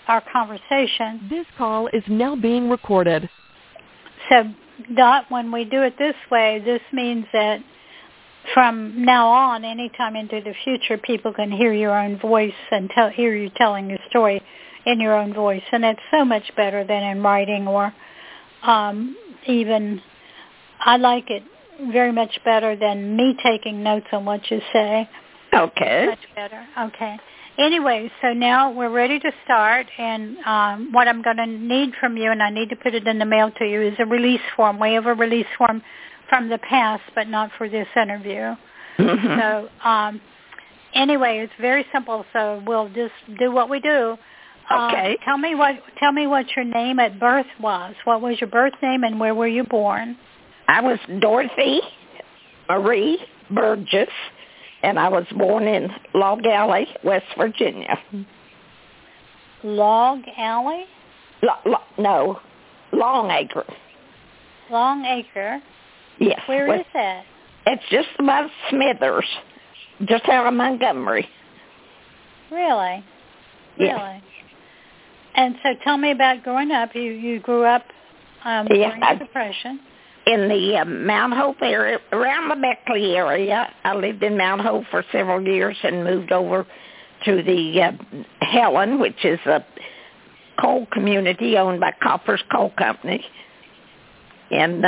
our conversation. This call is now being recorded. So, Dot, when we do it this way, this means that from now on, anytime into the future, people can hear your own voice and hear you telling your story in your own voice. And that's so much better than in writing or even, I like it very much better than me taking notes on what you say. Okay. Much better. Okay. Anyway, so now we're ready to start, and what I'm going to need from you, and I need to put it in the mail to you, is a release form. We have a release form from the past, but not for this interview. Mm-hmm. So anyway, it's very simple, so we'll just do what we do. Okay. Tell me what your name at birth was. What was your birth name, and where were you born? I was Dorothy Marie Burgess, and I was born in Log Alley, West Virginia. Log Alley? No, Longacre. Longacre? Yes. Where is that? It's just above Smithers, just out of Montgomery. Really? Yes. Really? And so tell me about growing up. You grew up during the Depression. In the Mount Hope area, around the Beckley area. I lived in Mount Hope for several years and moved over to the Helen, which is a coal community owned by Koppers Coal Company. And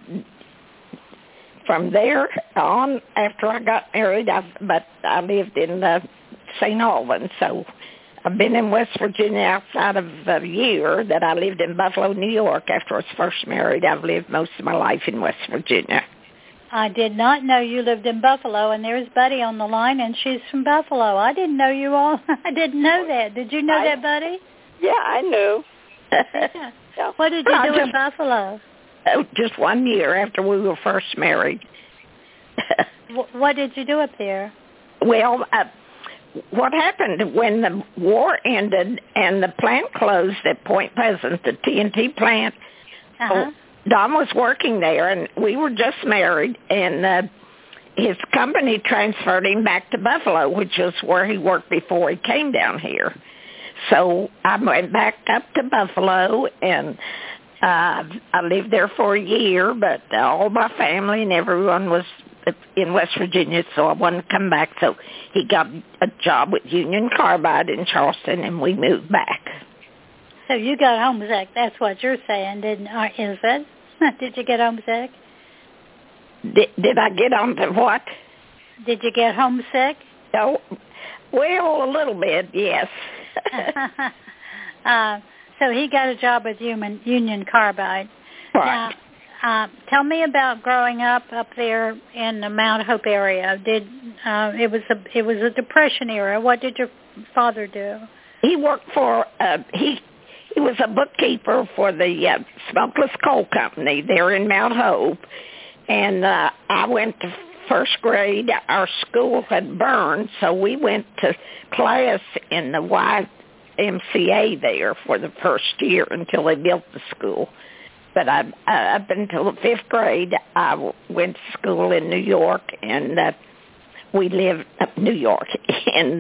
from there on, after I got married, I lived in St. Albans, so I've been in West Virginia outside of a year that I lived in Buffalo, New York. After I was first married, I've lived most of my life in West Virginia. I did not know you lived in Buffalo, and there's Buddy on the line, and she's from Buffalo. I didn't know you all. I didn't know that. Did you know that, Buddy? Yeah, I knew. Yeah. What did you do in Buffalo? Just 1 year after we were first married. What did you do up there? Well, what happened when the war ended and the plant closed at Point Pleasant, the TNT plant, Don was working there, and we were just married, and his company transferred him back to Buffalo, which is where he worked before he came down here. So I went back up to Buffalo, and I lived there for a year, but all my family and everyone was in West Virginia, so I wanted to come back. So he got a job with Union Carbide in Charleston, and we moved back. So you got homesick. That's what you're saying, is it? Did you get homesick? Did I get on to what? Did you get homesick? Oh, well, a little bit, yes. So he got a job with Union Carbide. Right. Now, tell me about growing up there in the Mount Hope area. It was a Depression era. What did your father do? He worked for he was a bookkeeper for the Smokeless Coal Company there in Mount Hope, and I went to first grade. Our school had burned, so we went to class in the YMCA there for the first year until they built the school. But up until the fifth grade, I went to school in New York, and we lived up New York in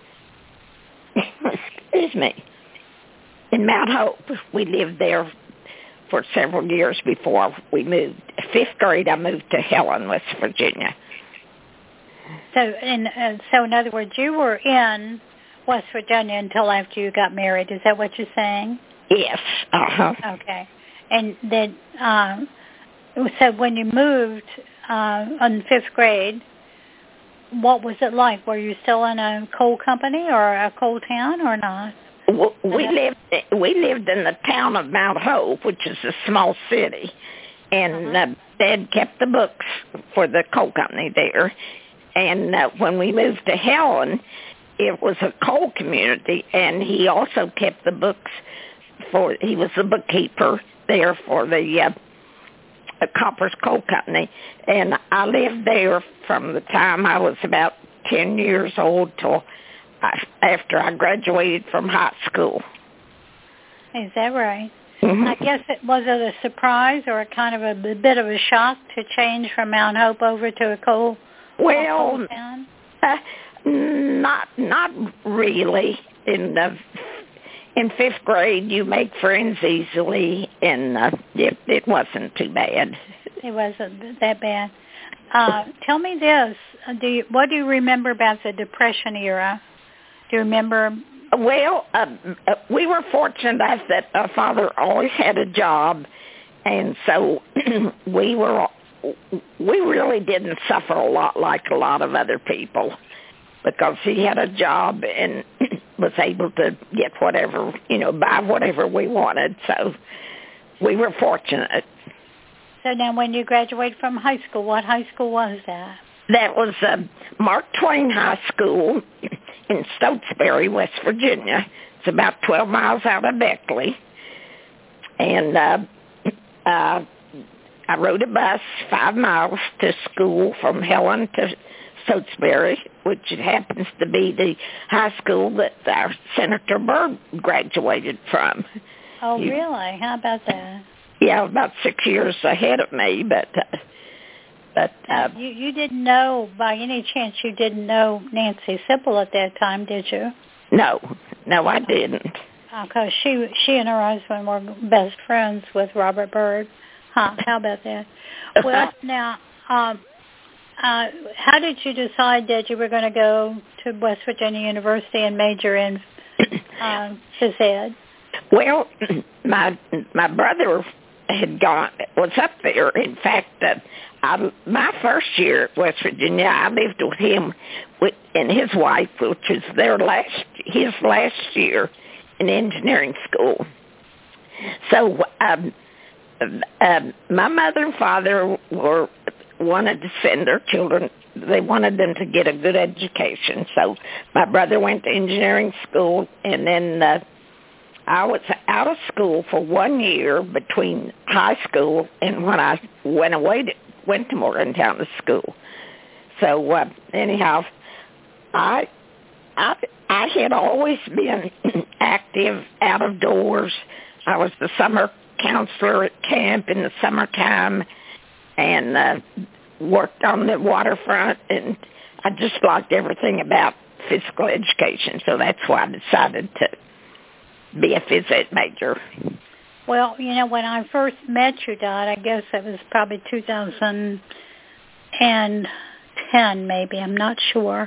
in Mount Hope. We lived there for several years before we moved. Fifth grade, I moved to Helen, West Virginia. So in other words, you were in West Virginia until after you got married. Is that what you're saying? Yes. Okay. And then, so when you moved in fifth grade, what was it like? Were you still in a coal company or a coal town or not? We lived in the town of Mount Hope, which is a small city, and Dad kept the books for the coal company there. And when we moved to Helen, it was a coal community, and he also kept the books he was the bookkeeper there for the Koppers Coal Company, and I lived there from the time I was about 10 years old till after I graduated from high school. Is that right? Mm-hmm. I guess was it a surprise or a kind of a bit of a shock to change from Mount Hope over to a coal town? Not really. in 5th grade, you make friends easily, and it wasn't too bad. It wasn't that bad. Tell me this. What do you remember about the Depression era? Do you remember? Well, we were fortunate that our father always had a job, and so we really didn't suffer a lot like a lot of other people, because he had a job and was able to get whatever, buy whatever we wanted. So we were fortunate. So now when you graduated from high school, what high school was that? That was Mark Twain High School in Stotesbury, West Virginia. It's about 12 miles out of Beckley. And I rode a bus 5 miles to school from Helen to Stotesbury, which happens to be the high school that our Senator Byrd graduated from. Oh, really? How about that? Yeah, about 6 years ahead of me, but you didn't know, by any chance, you didn't know Nancy Sipple at that time, did you? No, I didn't. Because she and her husband were best friends with Robert Byrd. Huh? How about that? Well, now, how did you decide that you were going to go to West Virginia University and major in phys ed? Well, my brother was up there. In fact, my first year at West Virginia, I lived with him and his wife, which was his last year in engineering school. So my mother and father wanted to send their children. They wanted them to get a good education. So my brother went to engineering school, and then I was out of school for 1 year between high school and when I went to Morgantown to school. So anyhow, I had always been active out of doors. I was the summer counselor at camp in the summertime, and worked on the waterfront, and I just liked everything about physical education. So that's why I decided to be a phys ed major. Well, when I first met you, Dot, I guess it was probably 2010, maybe. I'm not sure.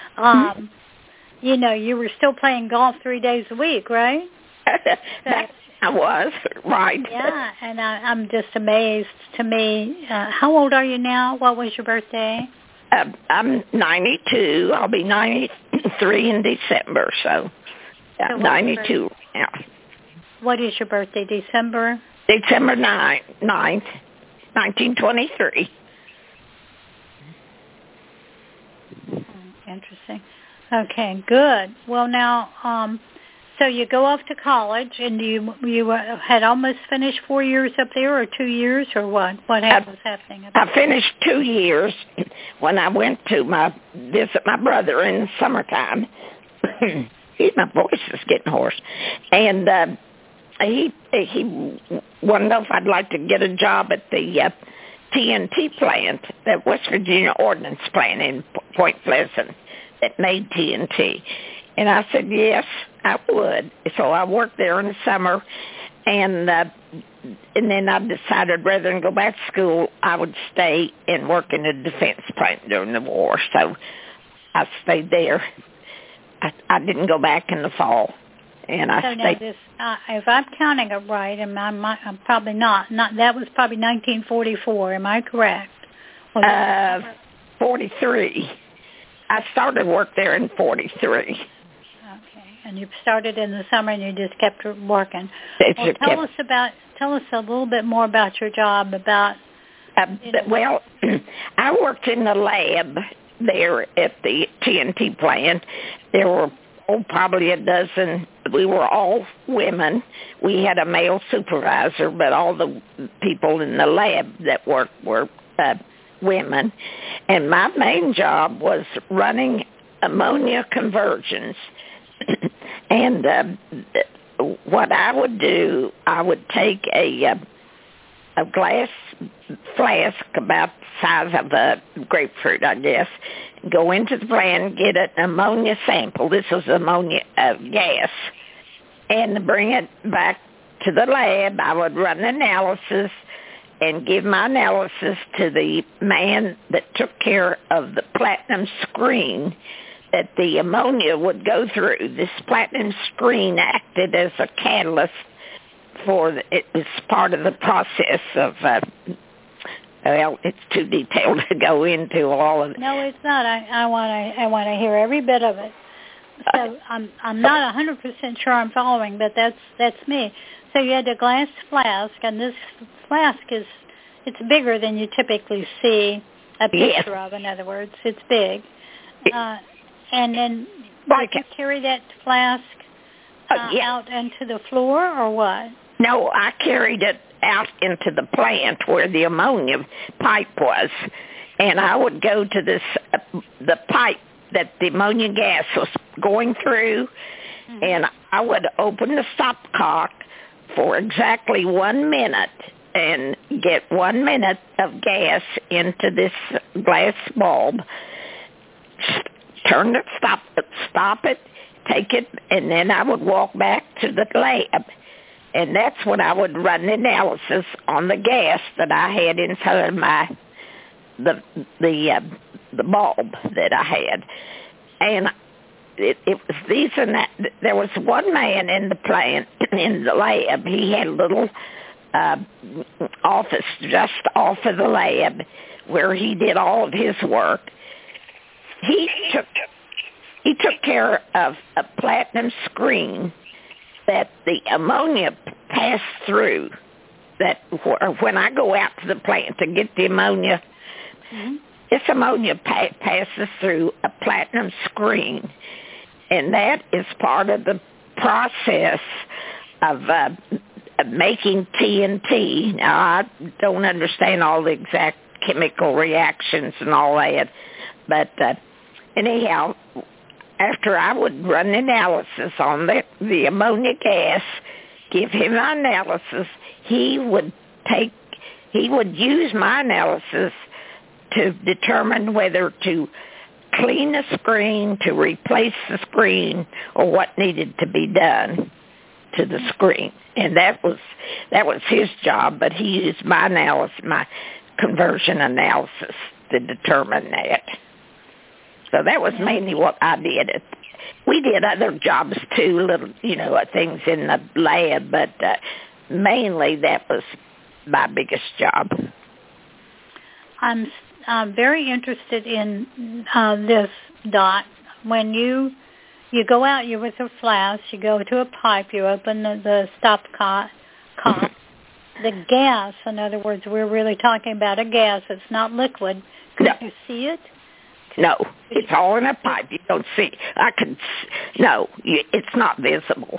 You were still playing golf 3 days a week, right? I was, right. Yeah, and I'm just amazed. To me, how old are you now? What was your birthday? I'm 92. I'll be 93 in December, so 92. Yeah. What is your birthday, December? December 9th, 1923. Interesting. Okay, good. Well, now, so you go off to college, and you had almost finished 4 years up there, or 2 years, or what? What was happening? I finished 2 years when I went to visit my brother in the summertime. My voice is getting hoarse. And he wanted to know if I'd like to get a job at the TNT plant, the West Virginia Ordnance Plant in Point Pleasant that made TNT. And I said, yes, I would. So I worked there in the summer, and then I decided rather than go back to school, I would stay and work in the defense plant during the war. So I stayed there. I didn't go back in the fall, and I stayed. Now this, if I'm counting it right, and I'm probably not. That was probably 1944. Am I correct? 43. I started work there in 43. Okay, and you started in the summer, and you just kept working. Tell us a little bit more about your job. Well, I worked in the lab there at the TNT plant. There were probably a dozen. We were all women. We had a male supervisor, but all the people in the lab that worked were women. And my main job was running ammonia conversions. And what I would do, I would take a glass flask about the size of a grapefruit, I guess, go into the plant, get an ammonia sample. This was ammonia gas. and bring it back to the lab. I would run analysis and give my analysis to the man that took care of the platinum screen that the ammonia would go through. This platinum screen acted as a catalyst it was part of the process of, well, it's too detailed to go into all of it. No, it's not. I want to hear every bit of it. So I'm not 100% sure I'm following, but that's me. So you had a glass flask, and this flask it's bigger than you typically see a picture of. In other words, it's big. And then did you carry that flask out into the floor, or what? No, I carried it out into the plant where the ammonia pipe was, and I would go to the pipe that the ammonia gas was going through, and I would open the stopcock for exactly 1 minute and get 1 minute of gas into this glass bulb, turn it, stop it, take it, and then I would walk back to the lab. And that's when I would run the analysis on the gas that I had inside of the bulb that I had. And it was these and that. There was one man in the plant, in the lab. He had a little office just off of the lab where he did all of his work. He took care of a platinum screen that the ammonia passed through. That when I go out to the plant to get the ammonia, this ammonia passes through a platinum screen, and that is part of the process of making TNT. Now, I don't understand all the exact chemical reactions and all that, but anyhow, after I would run analysis on the ammonia gas, give him my analysis, he would use my analysis to determine whether to clean the screen, to replace the screen, or what needed to be done to the screen. And that was his job, but he used my analysis, my conversion analysis, to determine that. So that was mainly what I did. We did other jobs too, little, things in the lab, but mainly that was my biggest job. I'm very interested in this, Dot. When you go out, you're with a flask, you go to a pipe, you open the stopcock. The gas, in other words, we're really talking about a gas. It's not liquid. Could you see it? No, it's all in a pipe. You don't see. It's not visible.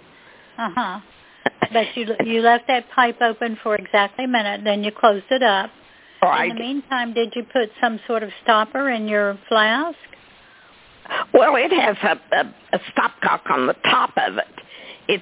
But you left that pipe open for exactly a minute, then you closed it up. Right. In the meantime, did you put some sort of stopper in your flask? Well, it has a stopcock on the top of it.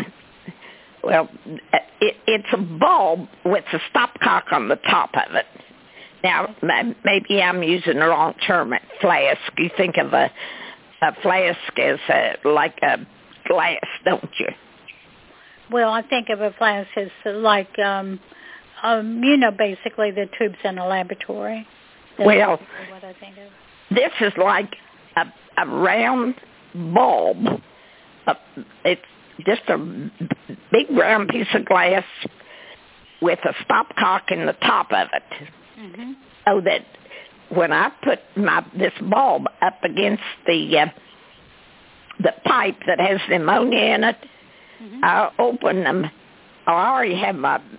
It's a bulb with a stopcock on the top of it. Now, maybe I'm using the wrong term. Flask. You think of a flask as like a glass, don't you? Well, I think of a flask as like, basically the tubes in a laboratory. That's what I think of. This is like a round bulb. It's just a big round piece of glass with a stopcock in the top of it. So that when I put this bulb up against the pipe that has the ammonia in it, I open them. I already have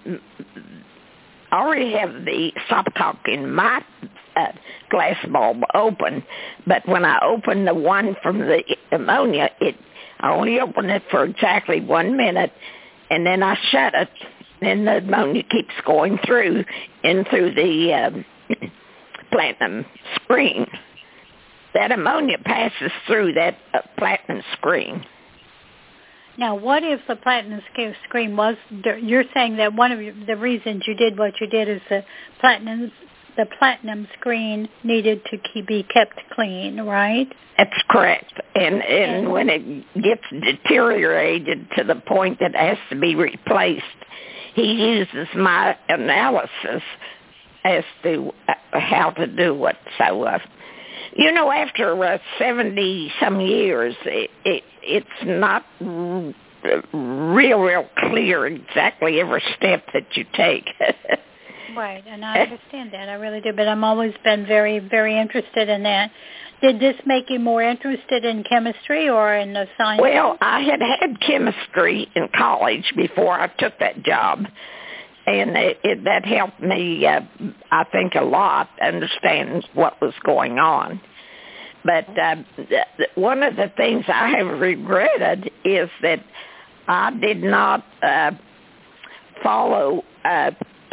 the stopcock in my glass bulb open, but when I open the one from the ammonia, I only open it for exactly 1 minute, and then I shut it. Then the ammonia keeps going through the platinum screen. That ammonia passes through that platinum screen. Now, what if the platinum screen was, you're saying that one of the reasons you did what you did is the platinum the platinum screen needed to be kept clean, right? That's correct. And when it gets deteriorated to the point that it has to be replaced, he uses my analysis as to how to do it. So, after 70-some years, it's not real clear exactly every step that you take. Right, and I understand that. I really do. But I'm always been very, very interested in that. Did this make you more interested in chemistry or in the science? Well, I had chemistry in college before I took that job. And that helped me, I think, a lot understand what was going on. But one of the things I have regretted is that I did not follow how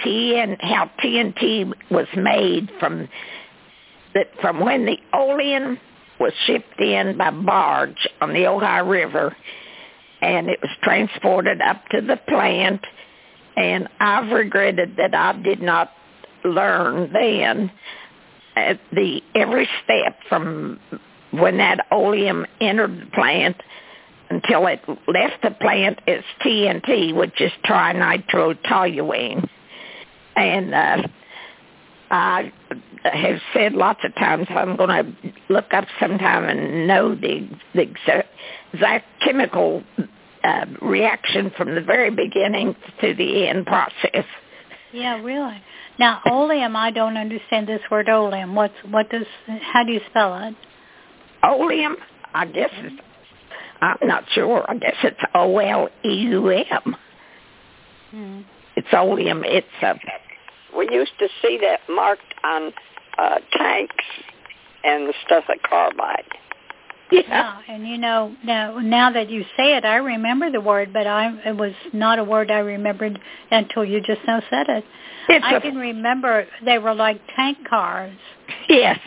TNT was made from when the oleum was shipped in by barge on the Ohio River, and it was transported up to the plant. And I've regretted that I did not learn then every step from when that oleum entered the plant until it left the plant as TNT, which is trinitrotoluene. And I have said lots of times I'm going to look up sometime and know the exact chemical reaction from the very beginning to the end process. Yeah, really. Now, oleum, I don't understand this word oleum. How do you spell it? Oleum, I guess I'm not sure. I guess it's OLEUM. It's oleum. We used to see that marked on tanks and the stuff at Carbide. Yeah, and now that you say it, I remember the word, but it was not a word I remembered until you just now said it. I can remember they were like tank cars. Yes,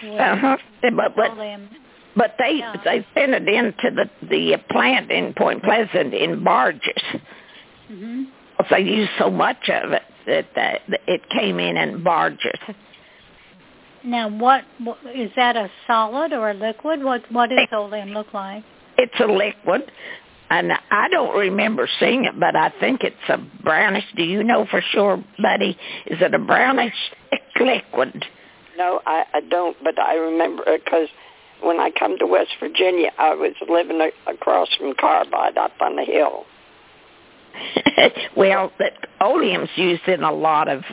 but they sent it into the plant in Point Pleasant in barges. Mm-hmm. They used so much of it that it came in barges. Now, what is that, a solid or a liquid? What does oleum look like? It's a liquid, and I don't remember seeing it, but I think it's a brownish. Do you know for sure, buddy? Is it a brownish liquid? No, I don't, but I remember because when I come to West Virginia, I was living across from Carbide up on the hill. Well, oleum's used in a lot of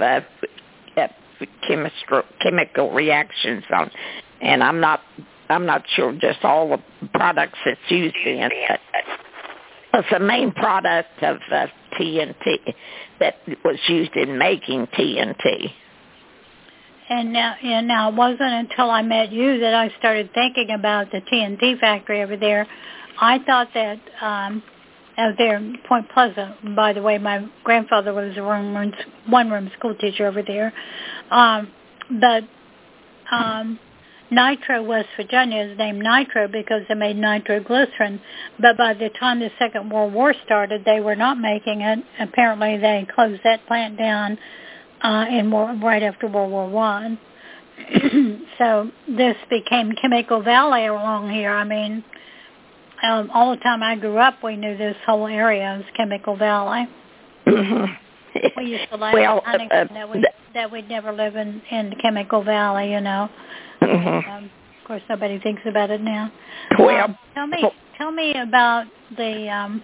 chemical reactions and I'm not sure just all the products it's used in. It's the main product of TNT that was used in making TNT. And now it wasn't until I met you that I started thinking about the TNT factory over there. I thought that out there in Point Pleasant, by the way, my grandfather was a one-room school teacher over there. But Nitro, West Virginia is named Nitro because they made nitroglycerin. But by the time the Second World War started, they were not making it. Apparently, they closed that plant down right after World War I. So this became Chemical Valley along here. I mean, all the time I grew up, we knew this whole area as Chemical Valley. Mm-hmm. We used to laugh that we'd never live in Chemical Valley, Mm-hmm. Of course, nobody thinks about it now. Well, tell me about the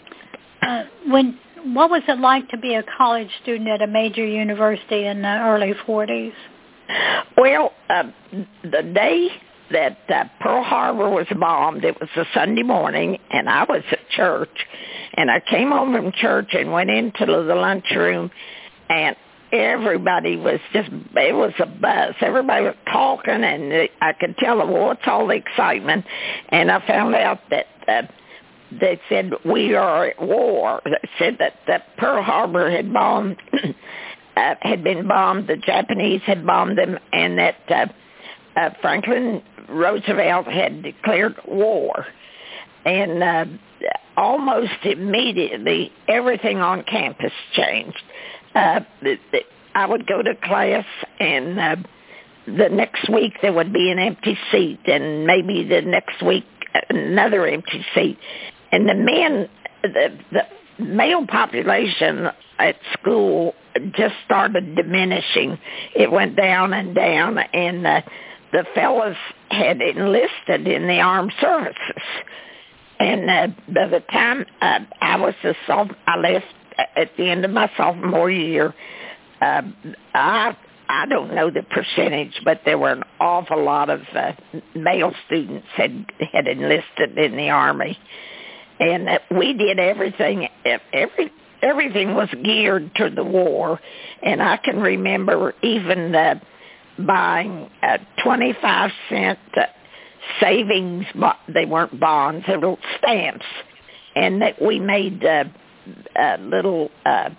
what was it like to be a college student at a major university in the early 40s? Well, the day that Pearl Harbor was bombed, it was a Sunday morning, and I was at church, and I came home from church and went into the lunchroom, and everybody was it was a buzz. Everybody was talking, and I could tell them, what's all the excitement? And I found out that they said, we are at war. They said that Pearl Harbor had been bombed, the Japanese had bombed them, and that Franklin Roosevelt had declared war. And almost immediately, everything on campus changed. I would go to class, and the next week there would be an empty seat, and maybe the next week another empty seat. And the men, the male population at school just started diminishing. It went down and down, and the fellas had enlisted in the armed services. And by the time I left at the end of my sophomore year, I don't know the percentage, but there were an awful lot of male students had enlisted in the Army. And we did everything. Everything was geared to the war. And I can remember even buying 25-cent savings. They weren't bonds; they were stamps. And that we made little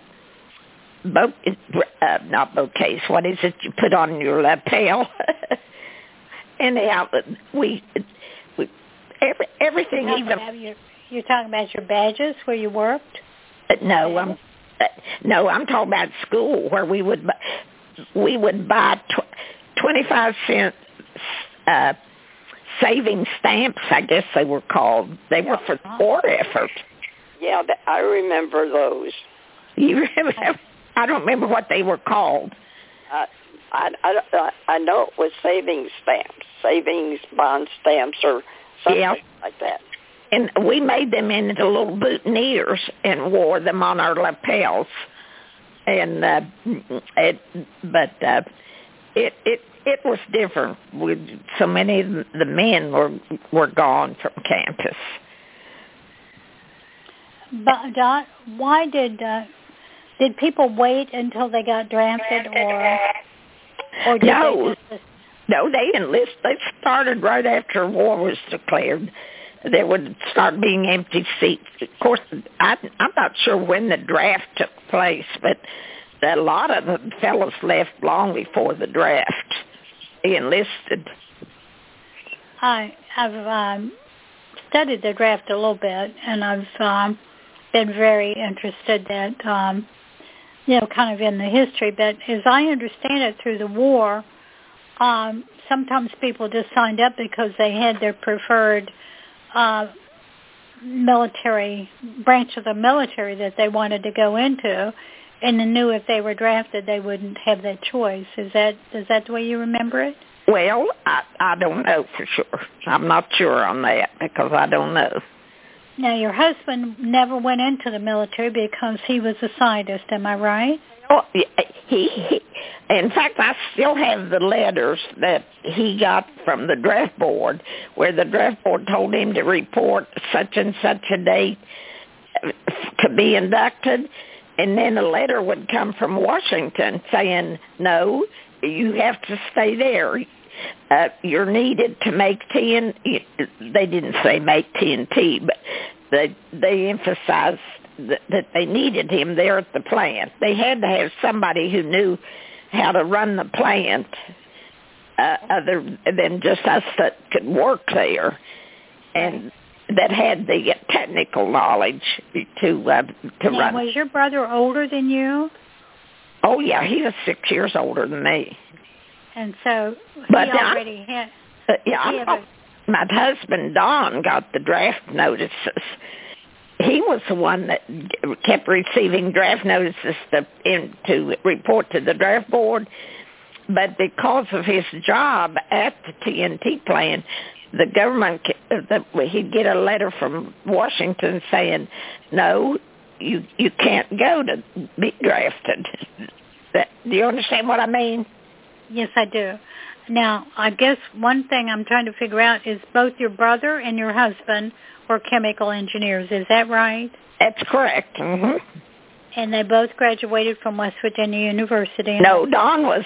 not bouquets. What is it you put on your lapel? Anyhow, everything. You're talking about your badges where you worked? No, I'm talking about school where we would buy 25-cent saving stamps. I guess they were called. They were for the war effort. Yeah, I remember those. You remember? I don't remember what they were called. I know it was savings stamps, savings bond stamps, or something like that. And we made them into little boutonnieres and wore them on our lapels. And it was different. So many of the men were gone from campus. But Dot, why did people wait until they got drafted, or did no, they just... No, they enlisted. They started right after war was declared. There would start being empty seats. Of course, I'm not sure when the draft took place, but a lot of the fellows left long before the draft. They enlisted. I've studied the draft a little bit, and I've been very interested that, kind of in the history. But as I understand it, through the war, sometimes people just signed up because they had their preferred military branch of the military that they wanted to go into, and they knew if they were drafted they wouldn't have that choice. Is that the way you remember it? Well, I don't know for sure. I'm not sure on that because I don't know. Now, your husband never went into the military because he was a scientist, am I right? Oh, he in fact, I still have the letters that he got from the draft board where the draft board told him to report such and such a date to be inducted, and then a letter would come from Washington saying, no, you have to stay there. You're needed to make TNT. They didn't say make TNT, but they emphasized that they needed him there at the plant. They had to have somebody who knew how to run the plant other than just us that could work there, and that had the technical knowledge to run. Was your brother older than you? Oh, yeah, he was 6 years older than me. And so he already had... My husband, Don, got the draft notices. He was the one that kept receiving draft notices to report to the draft board. But because of his job at the TNT plant, the government, he'd get a letter from Washington saying, no, you can't go to be drafted. Do you understand what I mean? Yes, I do. Now, I guess one thing I'm trying to figure out is both your brother and your husband were chemical engineers. Is that right? That's correct. Mm-hmm. And they both graduated from West Virginia University. No, Don was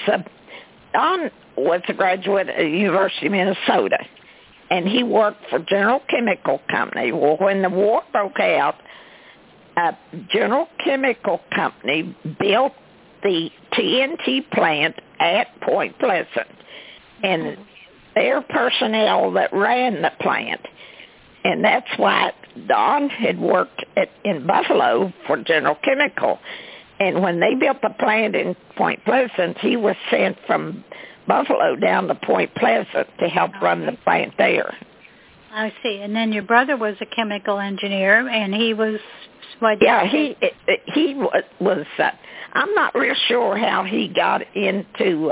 a graduate at the University of Minnesota, and he worked for General Chemical Company. Well, when the war broke out, General Chemical Company built the TNT plant at Point Pleasant, and their personnel that ran the plant. And that's why Don had worked in Buffalo for General Chemical. And when they built the plant in Point Pleasant, he was sent from Buffalo down to Point Pleasant to help run the plant there. I see. And then your brother was a chemical engineer, and he was what? Yeah, he was. I'm not real sure how he got into.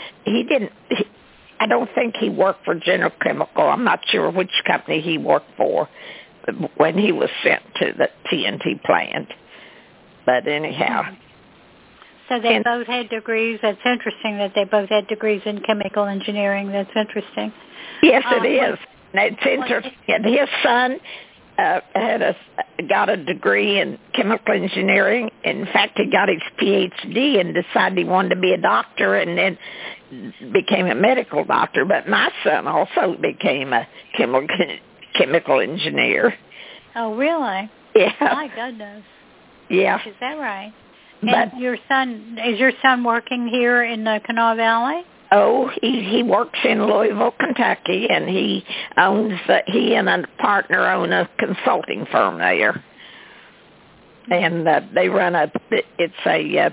I don't think he worked for General Chemical. I'm not sure which company he worked for when he was sent to the TNT plant. But anyhow. So they both had degrees. That's interesting that they both had degrees in chemical engineering. That's interesting. Yes, it is. It's interesting. His son got a degree in chemical engineering. In fact, he got his PhD and decided he wanted to be a doctor and then became a medical doctor. But my son also became a chemical engineer. Oh, really? Yeah. My goodness. Yeah. Is that right? And is your son working here in the Kanawha Valley? Oh, he works in Louisville, Kentucky, and he and a partner own a consulting firm there. And they run chemical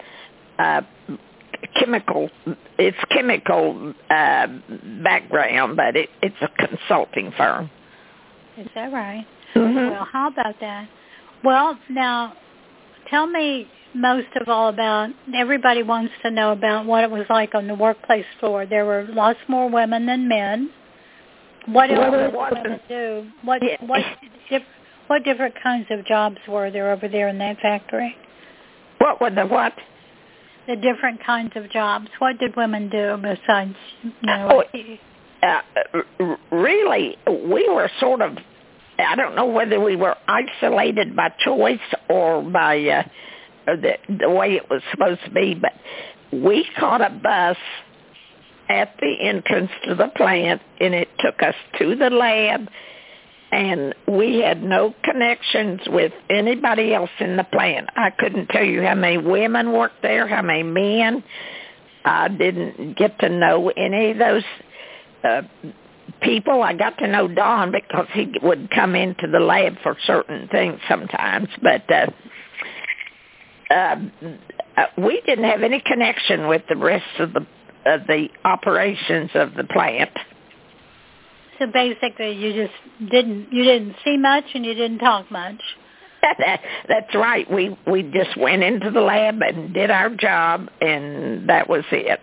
background, but it's a consulting firm. Is that right? Mm-hmm. Well, how about that? Well, now, tell me most of all about, everybody wants to know about what it was like on the workplace floor. There were lots more women than men. What else did women do? What different kinds of jobs were there over there in that factory? What were the what? The different kinds of jobs. What did women do besides, really, we were sort of, I don't know whether we were isolated by choice or by the way it was supposed to be, but we caught a bus at the entrance to the plant, and it took us to the lab, and we had no connections with anybody else in the plant. I couldn't tell you how many women worked there, how many men. I didn't get to know any of those people. I got to know Don because he would come into the lab for certain things sometimes, but we didn't have any connection with the rest of the operations of the plant. So basically, you didn't see much and you didn't talk much. That's right. We just went into the lab and did our job, and that was it.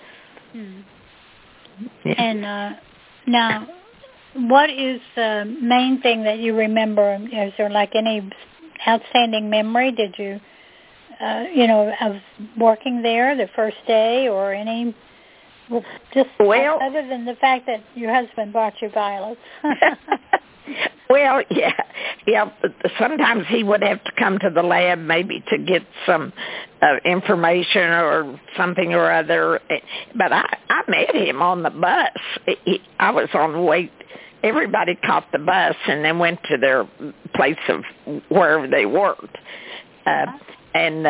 Yeah. And now, what is the main thing that you remember? Is there like any outstanding memory? Did you, of working there the first day, or any? Other than the fact that your husband bought you violets. Well, yeah. Sometimes he would have to come to the lab maybe to get some information or something or other. But I met him on the bus. I was on the way. Everybody caught the bus and then went to their place of wherever they worked. And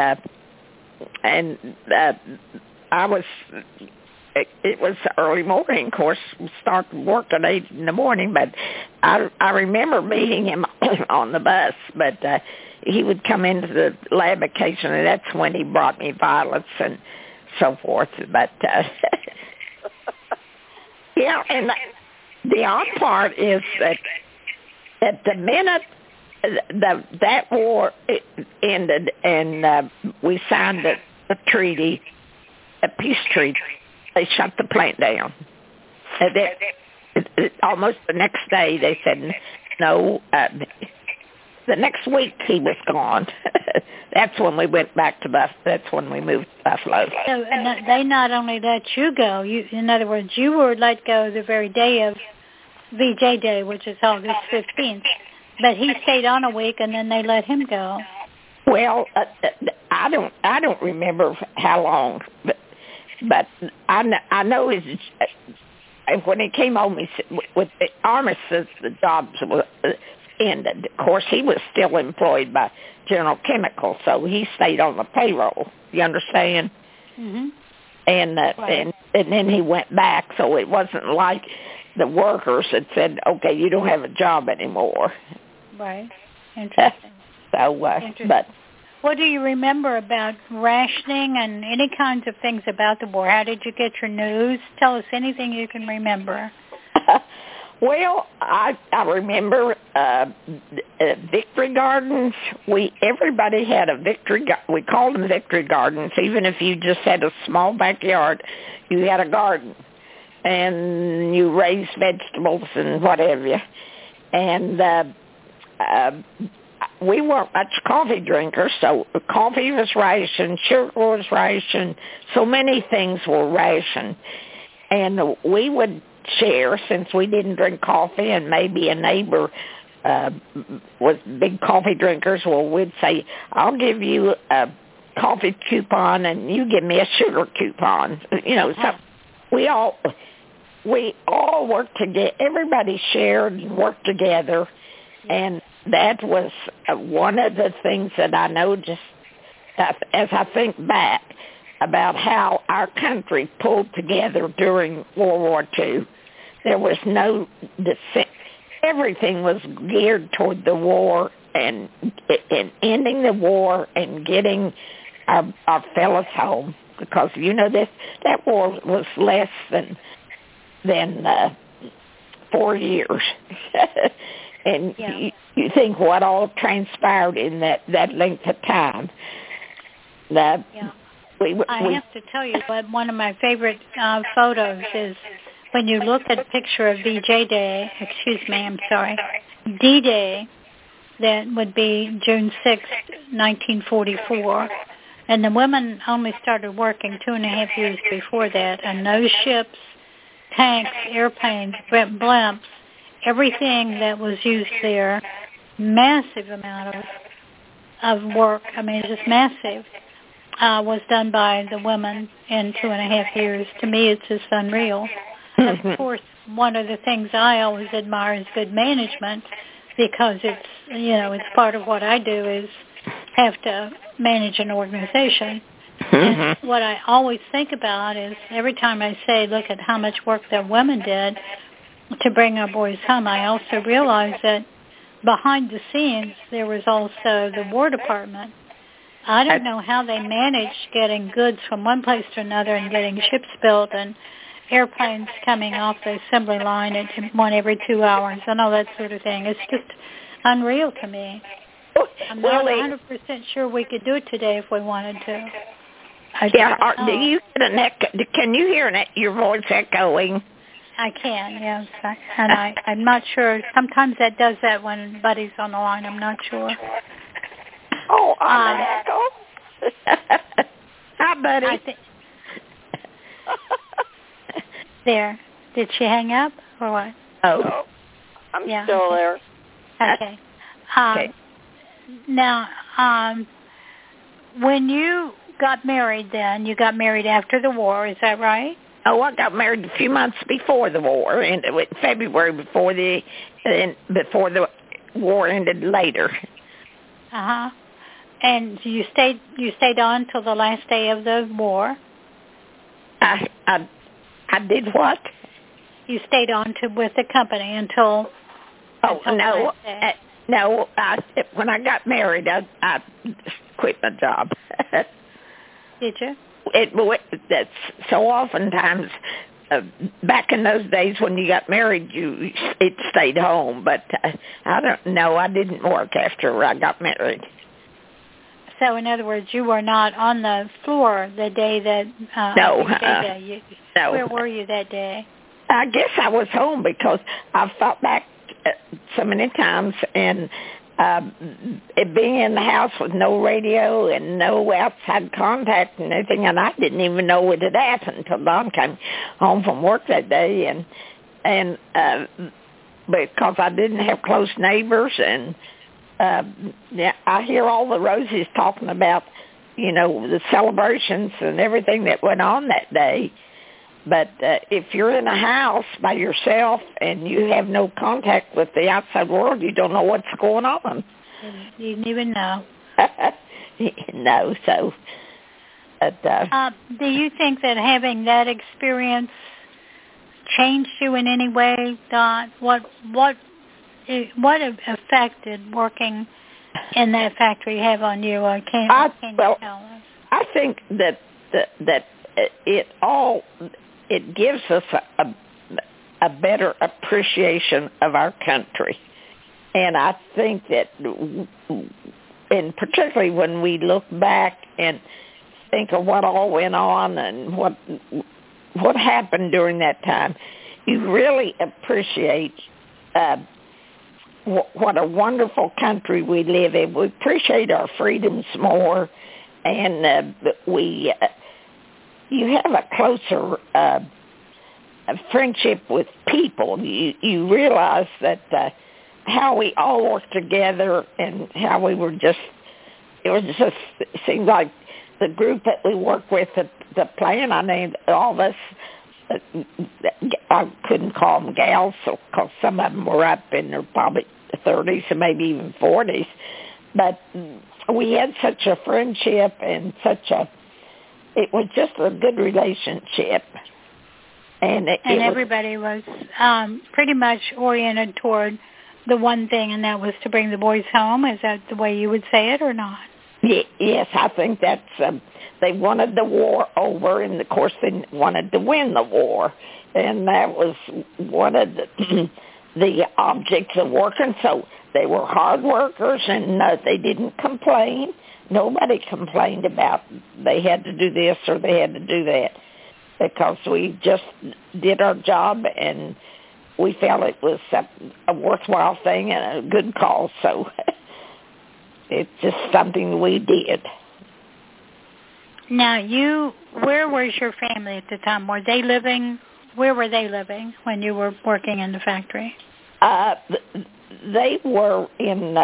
I was. It was early morning, of course. We started work at 8 in the morning, but I remember meeting him on the bus. But he would come into the lab occasionally. That's when he brought me violets and so forth. But yeah, and the odd part is that at the minute that war ended and we signed a treaty, a peace treaty, they shut the plant down. Almost the next day, they said, no, the next week he was gone. That's when we went back to Buffalo. That's when we moved to Buffalo. So they not only let you go, in other words, you were let go the very day of VJ Day, which is August 15th, but he stayed on a week and then they let him go. Well, I don't remember how long, but I know when he came home, he said, with the armistice, the jobs were ended. Of course, he was still employed by General Chemical, so he stayed on the payroll. You understand? Mm-hmm. And then he went back, so it wasn't like the workers had said, "Okay, you don't have a job anymore." Right. Interesting. So, Interesting. but What do you remember about rationing and any kinds of things about the war? How did you get your news? Tell us anything you can remember. Well, I remember victory gardens. Everybody had a we called them victory gardens. Even if you just had a small backyard, you had a garden, and you raised vegetables and whatever. And we weren't much coffee drinkers, so coffee was rationed, sugar was rationed, so many things were rationed. And we would share, since we didn't drink coffee, and maybe a neighbor was big coffee drinkers. Well, we'd say, I'll give you a coffee coupon and you give me a sugar coupon. So we all worked together. Everybody shared and worked together, and that was one of the things that I know, just as I think back about how our country pulled together during World War II. There was no everything was geared toward the war and ending the war and getting our fellows home, because that war was less than 4 years. And you think what all transpired in that length of time. I have to tell you, but one of my favorite photos is when you look at a picture of D-Day, that would be June 6th, 1944, and the women only started working 2.5 years before that, and those ships, tanks, airplanes, blimps, everything that was used there, massive amount of work, just massive, was done by the women in 2.5 years. To me, it's just unreal. Of course, one of the things I always admire is good management, because it's part of what I do is have to manage an organization. And what I always think about is every time I say, look at how much work that women did to bring our boys home, I also realize that behind the scenes there was also the War Department. I don't know how they managed getting goods from one place to another and getting ships built and airplanes coming off the assembly line at one every 2 hours and all that sort of thing. It's just unreal to me. I'm not 100% sure we could do it today if we wanted to. Do you get an echo? Can you hear your voice echoing? I can, yes. And I'm not sure. Sometimes that does that when Buddy's on the line. I'm not sure. Oh, I'm an echo. Hi, Buddy. There. Did she hang up or what? Oh. I'm still there. Okay. Now, when you got married then, you got married after the war, is that right? Oh, I got married a few months before the war, in February before the war ended later. Uh-huh. And you stayed on till the last day of the war? I did what? You stayed on with the company until no. The last day. No, when I got married, I quit my job. Did you? That's so oftentimes back in those days when you got married, it stayed home. But I don't know. I didn't work after I got married. So, in other words, you were not on the floor the day that... No. No. Where were you that day? I guess I was home because I thought back so many times, and it being in the house with no radio and no outside contact and anything, and I didn't even know what had happened until Don came home from work that day, and because I didn't have close neighbors, and I hear all the Rosies talking about, the celebrations and everything that went on that day. But if you're in a house by yourself and you have no contact with the outside world, you don't know what's going on. You didn't even know. No, so. But, do you think that having that experience changed you in any way, Dot? What affected working in that factory have on you? Can you tell us? I think that it gives us a better appreciation of our country. And I think that, and particularly when we look back and think of what all went on and what happened during that time, you really appreciate what a wonderful country we live in. We appreciate our freedoms more, and you have a closer a friendship with people. You realize that how we all work together and how we were just, it seemed like the group that we work with, the plan, I named all of us, I couldn't call them gals because some of them were up in their probably 30s and maybe even 40s. But we had such a friendship and it was just a good relationship. And everybody was pretty much oriented toward the one thing, and that was to bring the boys home. Is that the way you would say it or not? Yes, I think that's, they wanted the war over, and of course they wanted to win the war. And that was one of the objects of working. So they were hard workers, and they didn't complain. Nobody complained about they had to do this or they had to do that, because we just did our job, and we felt it was a worthwhile thing and a good cause. So it's just something we did. Now, where was your family at the time? Where were they living when you were working in the factory? They were in,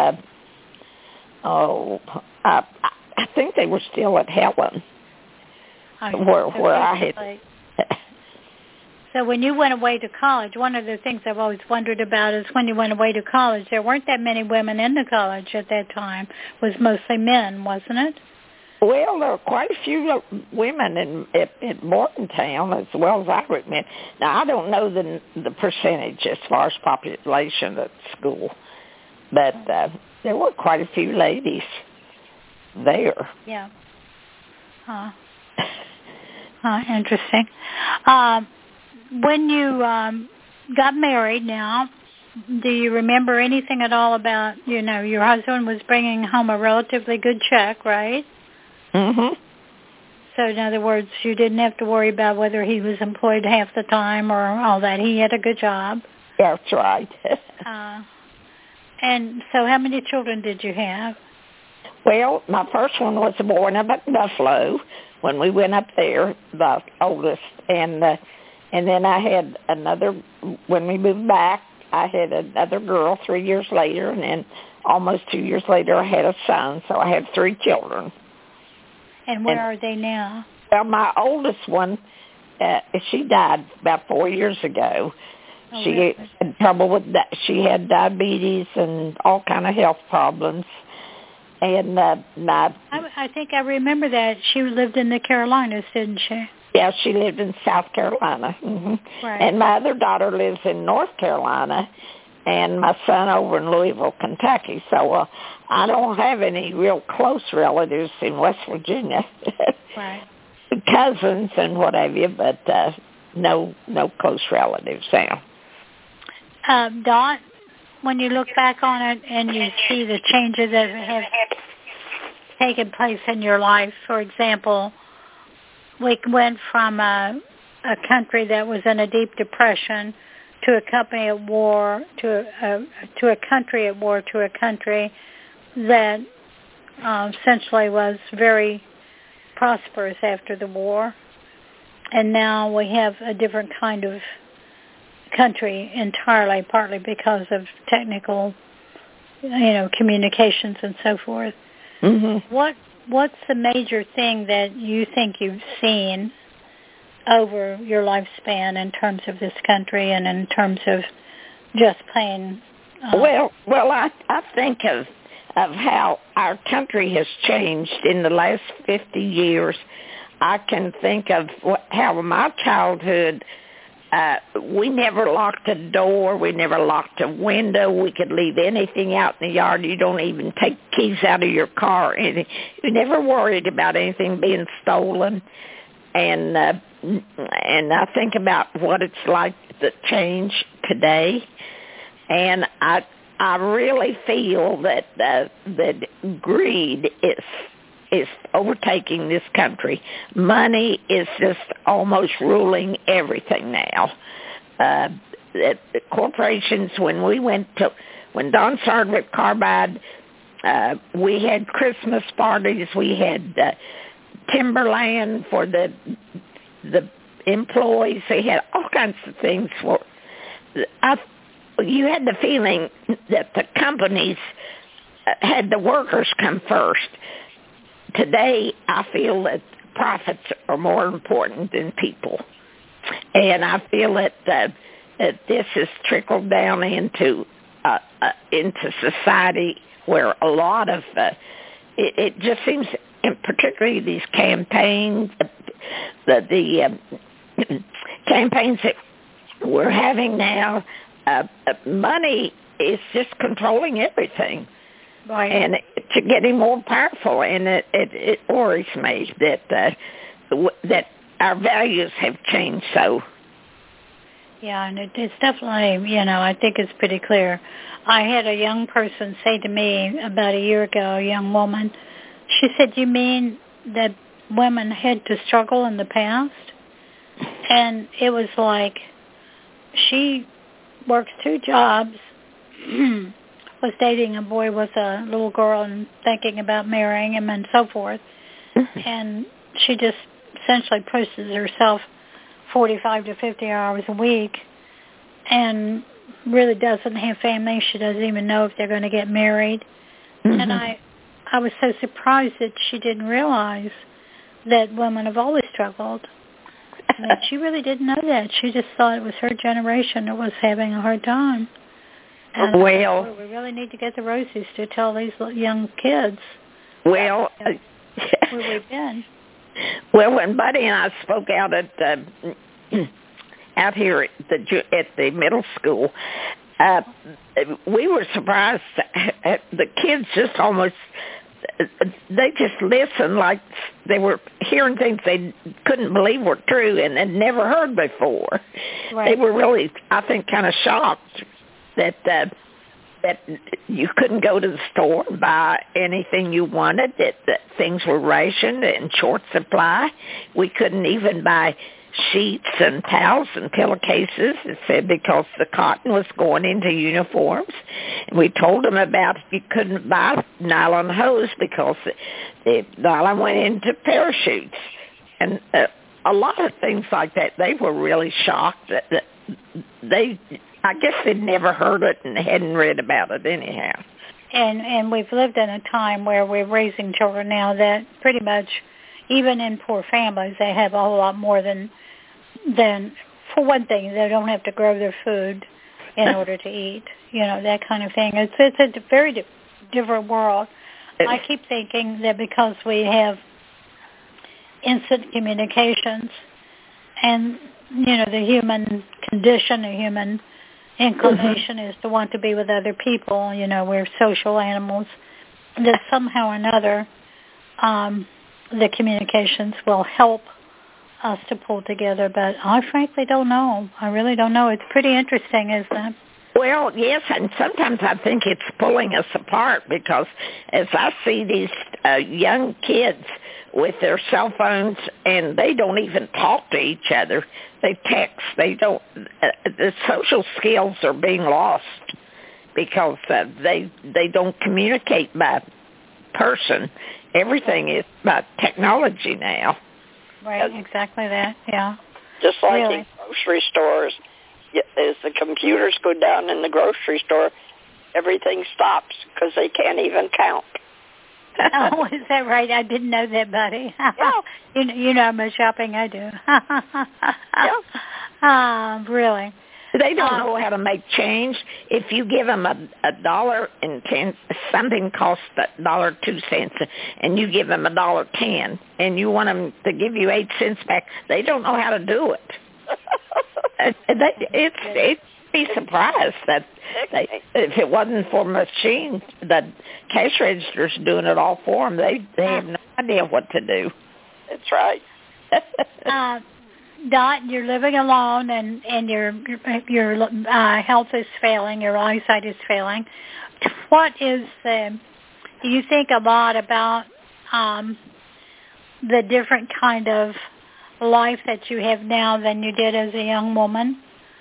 I think they were still at Helen, where I had... So when you went away to college, one of the things I've always wondered about is when you went away to college, there weren't that many women in the college at that time. It was mostly men, wasn't it? Well, there were quite a few women in Morgantown, as well as I remember. Now, I don't know the percentage as far as population at school, but there were quite a few ladies there. Yeah. Interesting. When you got married now, do you remember anything at all about, your husband was bringing home a relatively good check, right? Mm-hmm. So in other words, you didn't have to worry about whether he was employed half the time or all that. He had a good job. That's right. And so how many children did you have? Well, my first one was born up at Buffalo when we went up there, the oldest, and then I had another, when we moved back, I had another girl 3 years later, and then almost 2 years later I had a son, so I had 3 children. And where are they now? Well, my oldest one, she died about 4 years ago. Oh, she really? had trouble with that. She had diabetes and all kind of health problems. And I think I remember that. She lived in the Carolinas, didn't she? Yeah, she lived in South Carolina. Mm-hmm. Right. And my other daughter lives in North Carolina, and my son over in Louisville, Kentucky. So I don't have any real close relatives in West Virginia. Right. Cousins and what have you, but no close relatives now. Dot, when you look back on it and you see the changes that have taken place in your life, for example, we went from a country that was in a deep depression to a country at war, to a country that essentially was very prosperous after the war. And now we have a different kind of country entirely, partly because of technical, communications and so forth. Mm-hmm. What's the major thing that you think you've seen over your lifespan in terms of this country and in terms of just plain? Well, I think of how our country has changed in the last 50 years. I can think of how my childhood we never locked a door. We never locked a window. We could leave anything out in the yard. You don't even take keys out of your car. You never worried about anything being stolen. And I think about what it's like to change today, and I really feel that greed is overtaking this country. Money is just almost ruling everything now. The corporations, when Don started with Carbide, we had Christmas parties. We had timberland for the employees. They had all kinds of things for. You had the feeling that the companies had the workers come first. Today, I feel that profits are more important than people, and I feel that this has trickled down into society where a lot of it just seems, and particularly these campaigns, the campaigns that we're having now, money is just controlling everything. Right. And it's getting more powerful, and it worries me that our values have changed so. Yeah, and it's definitely, I think it's pretty clear. I had a young person say to me about a year ago, a young woman, she said, "You mean that women had to struggle in the past?" And it was like she works 2 jobs, was dating a boy with a little girl and thinking about marrying him and so forth. And she just essentially pushes herself 45 to 50 hours a week and really doesn't have family. She doesn't even know if they're going to get married. And I was so surprised that she didn't realize that women have always struggled. And she really didn't know that. She just thought it was her generation that was having a hard time. And well, we really need to get the Rosies to tell these young kids where we've been. Well, when Buddy and I spoke out at out here at the middle school, we were surprised. The kids just almost, they just listened like they were hearing things they couldn't believe were true and had never heard before. Right. They were really, I think, kind of shocked that you couldn't go to the store and buy anything you wanted, that things were rationed and short supply. We couldn't even buy sheets and towels and pillowcases, it said, because the cotton was going into uniforms. And we told them about you couldn't buy nylon hose because the nylon went into parachutes. And a lot of things like that. They were really shocked that I guess they'd never heard it and hadn't read about it anyhow. And we've lived in a time where we're raising children now that pretty much, even in poor families, they have a whole lot more than for one thing, they don't have to grow their food in order to eat, that kind of thing. It's a very different world. I keep thinking that because we have instant communications and, the human condition, the human inclination is to want to be with other people, we're social animals, that somehow or another the communications will help us to pull together, but I frankly don't know. I really don't know. It's pretty interesting, isn't it? Well, yes, and sometimes I think it's pulling us apart because as I see these young kids with their cell phones, and they don't even talk to each other. They text. They don't. The social skills are being lost because they don't communicate by person. Everything is by technology now. Right, exactly that, yeah. Just like really. in grocery stores, as the computers go down in the grocery store, everything stops because they can't even count. Oh, is that right? I didn't know that, buddy. Yeah. You know how much shopping I do. Yeah. Really. They don't know how to make change. If you give them $1.10, something costs $1.02, and you give them $1.10, and you want them to give you 8 cents back, they don't know how to do it. It's be surprised that if it wasn't for machines, the cash registers doing it all for them, they have no idea what to do. That's right. Dot, you're living alone, and your health is failing, your eyesight is failing. What is do you think a lot about the different kind of life that you have now than you did as a young woman?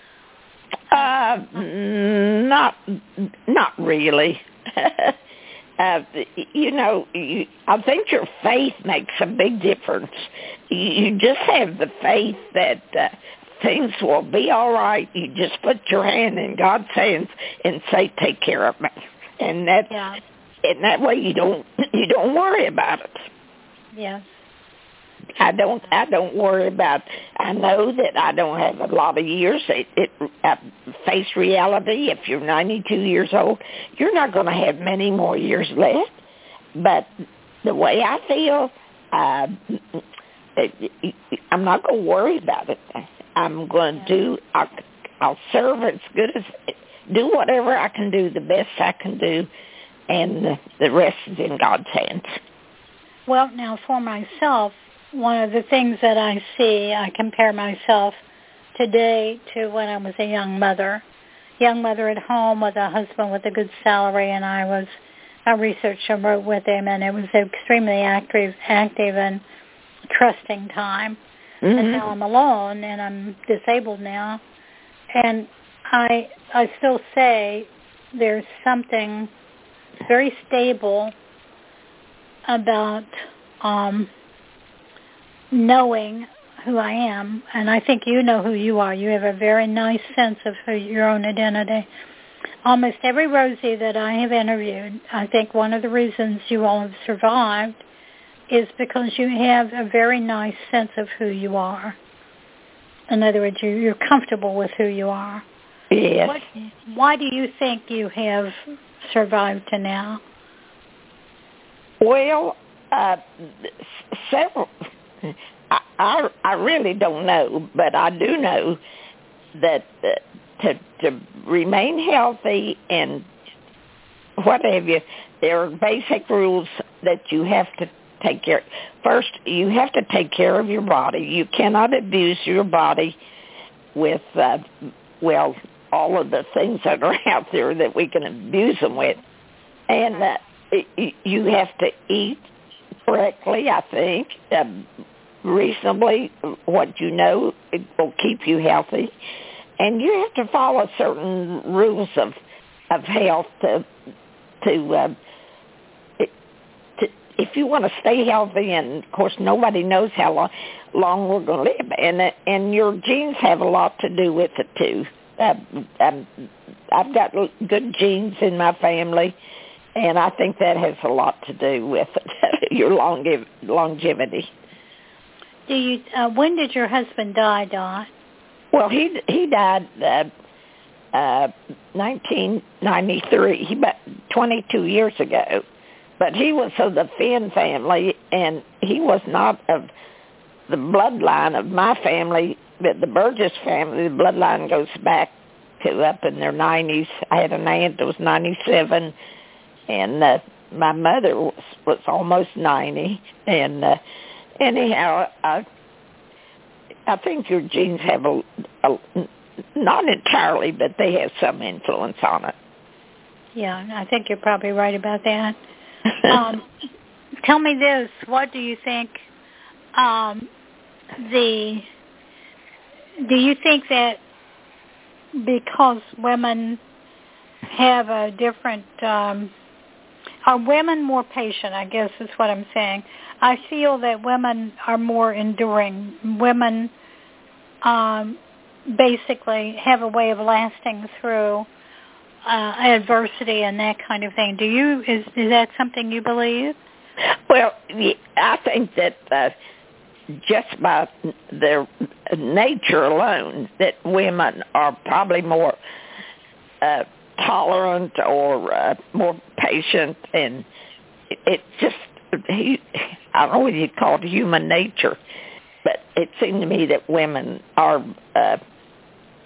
Not really. I think your faith makes a big difference. You just have the faith that things will be all right. You just put your hand in God's hands and say, "Take care of me," and that way you don't worry about it. Yes. I don't worry about. I know that I don't have a lot of years. I face reality. If you're 92 years old, you're not going to have many more years left. But the way I feel, I'm not going to worry about it. I'm going to I'll serve as good as do whatever I can do, the best I can do, and the rest is in God's hands. Well, now for myself, one of the things that I see, I compare myself today to when I was a young mother at home with a husband with a good salary, and I was a researcher, wrote with him, and it was an extremely active and trusting time. Mm-hmm. And now I'm alone, and I'm disabled now, and I still say there's something very stable about knowing who I am, and I think you know who you are. You have a very nice sense of your own identity. Almost every Rosie that I have interviewed, I think one of the reasons you all have survived is because you have a very nice sense of who you are. In other words, you're comfortable with who you are. Yes. Why do you think you have survived to now? Well, several. I really don't know, but I do know that to remain healthy and what have you, there are basic rules that you have to take care. First, you have to take care of your body. You cannot abuse your body with, all of the things that are out there that we can abuse them with. And you have to eat correctly, I think, reasonably. What you know, it will keep you healthy. And you have to follow certain rules of health to if you want to stay healthy. And of course, nobody knows how long we're going to live, and your genes have a lot to do with it too. I've got good genes in my family, and I think that has a lot to do with it, your longevity. Do you? When did your husband die, Dot? Well, he died 1993, about 22 years ago. But he was of the Finn family, and he was not of the bloodline of my family, but the Burgess family. The bloodline goes back to up in their 90s. I had an aunt that was 97, and my mother was almost 90. And anyhow, I think your genes have a not entirely, but they have some influence on it. Yeah, I think you're probably right about that. Tell me this: what do you think? Do you think that because women have a different, are women more patient? I guess is what I'm saying. I feel that women are more enduring. Women basically have a way of lasting through adversity and that kind of thing. Is that something you believe? Well, I think that just by their nature alone, that women are probably more tolerant or more patient, and it just, I don't know what you'd call it, human nature, but it seemed to me that women are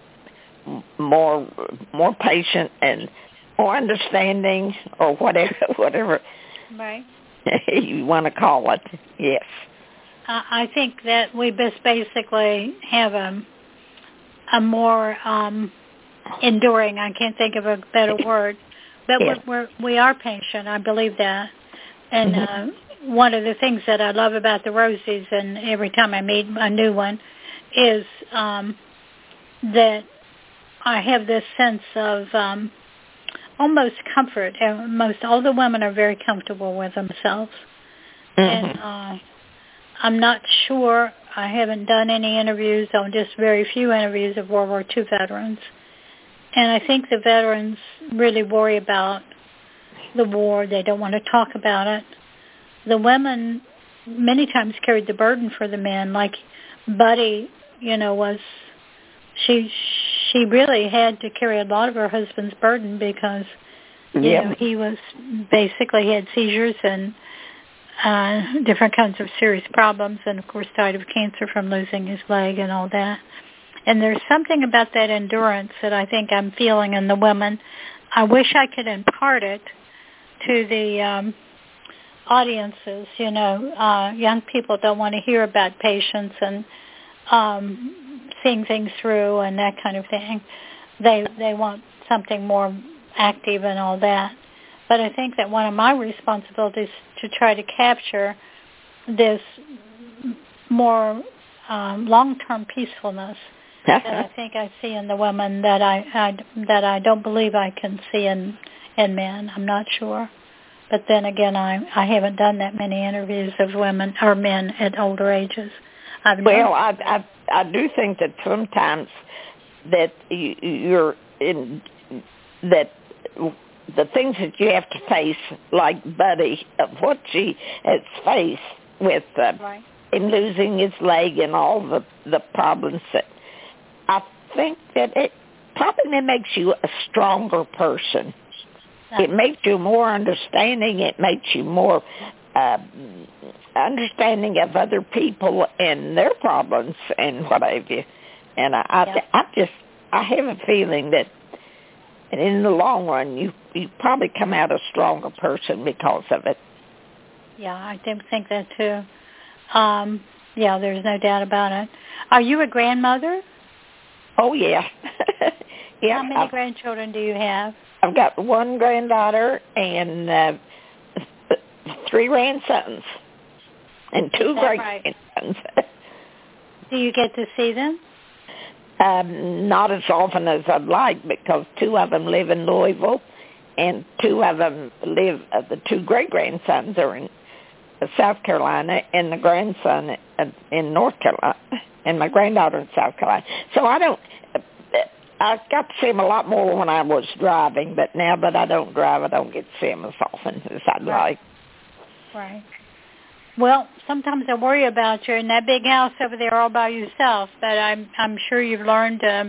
more patient and more understanding, or whatever right. you want to call it. Yes. I think that we just basically have a more enduring. I can't think of a better word, but yes. we are patient. I believe that, and one of the things that I love about the Rosies, and every time I meet a new one, is that I have this sense of almost comfort. Most all the women are very comfortable with themselves, and I'm not sure. I haven't done any interviews, or just very few interviews of World War II veterans. And I think the veterans really worry about the war. They don't want to talk about it. The women many times carried the burden for the men. Like Buddy, she really had to carry a lot of her husband's burden because, he was basically had seizures and different kinds of serious problems, and of course died of cancer from losing his leg and all that. And there's something about that endurance that I think I'm feeling in the women. I wish I could impart it to the audiences. Young people don't want to hear about patience and seeing things through and that kind of thing. They want something more active and all that. But I think that one of my responsibilities is to try to capture this more long-term peacefulness that I think I see in the women that I don't believe I can see in men. I'm not sure. But then again, I haven't done that many interviews of women or men at older ages. I do think that sometimes that you're in that. The things that you have to face, like Buddy, what she has faced with in losing his leg and all the problems, that I think that it probably makes you a stronger person. It makes you more understanding. It makes you more understanding of other people and their problems and what have you. And I have a feeling that in the long run, you probably come out a stronger person because of it. Yeah, I think that too. There's no doubt about it. Are you a grandmother? Oh, yeah. How many grandchildren do you have? I've got one granddaughter and 3 grandsons and 2 great-grandsons. Do you get to see them? Not as often as I'd like, because 2 of them live in Louisville, and 2 of them live, the 2 great-grandsons are in South Carolina, and the grandson in North Carolina, and my granddaughter in South Carolina. So I got to see them a lot more when I was driving, but now that I don't drive, I don't get to see them as often as I'd like. Right. Well, sometimes I worry about you in that big house over there all by yourself, but I'm sure you've learned to,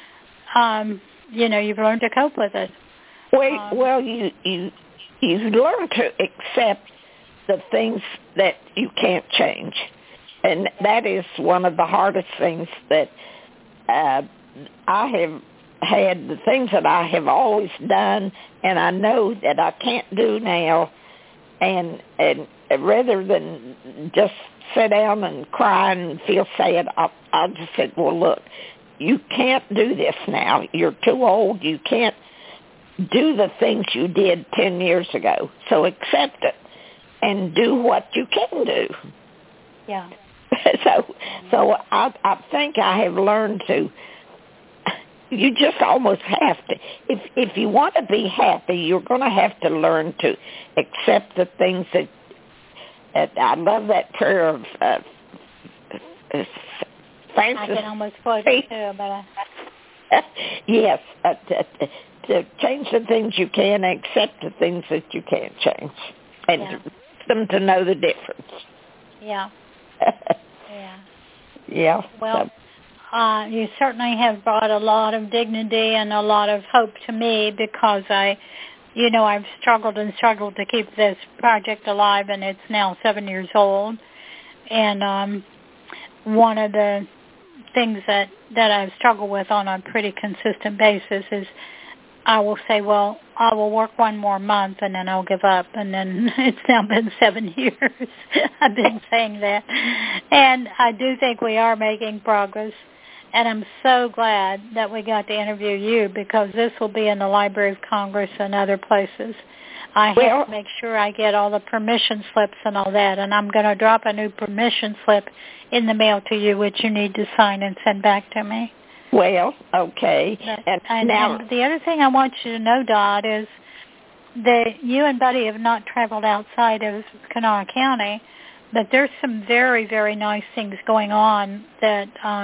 you've learned to cope with it. Well, you learn to accept the things that you can't change, and that is one of the hardest things that I have had. The things that I have always done, and I know that I can't do now, and rather than just sit down and cry and feel sad, I just said, well, look, you can't do this now. You're too old. You can't do the things you did 10 years ago. So accept it and do what you can do. Yeah. So I think I have learned to, you just almost have to. If you want to be happy, you're going to have to learn to accept the things that I love that prayer of Francis. I can almost quote it too, but yes, to change the things you can, accept the things that you can't change, and them to know the difference. Yeah. Yeah. Well, you certainly have brought a lot of dignity and a lot of hope to me, because I've struggled to keep this project alive, and it's now 7 years old. And one of the things that I've struggled with on a pretty consistent basis is I will say, well, I will work one more month and then I'll give up. And then it's now been 7 years I've been saying that. And I do think we are making progress. And I'm so glad that we got to interview you, because this will be in the Library of Congress and other places. I have to make sure I get all the permission slips and all that, and I'm going to drop a new permission slip in the mail to you, which you need to sign and send back to me. Well, okay. And the other thing I want you to know, Dot, is that you and Buddy have not traveled outside of Kanawha County, but there's some very, very nice things going on that,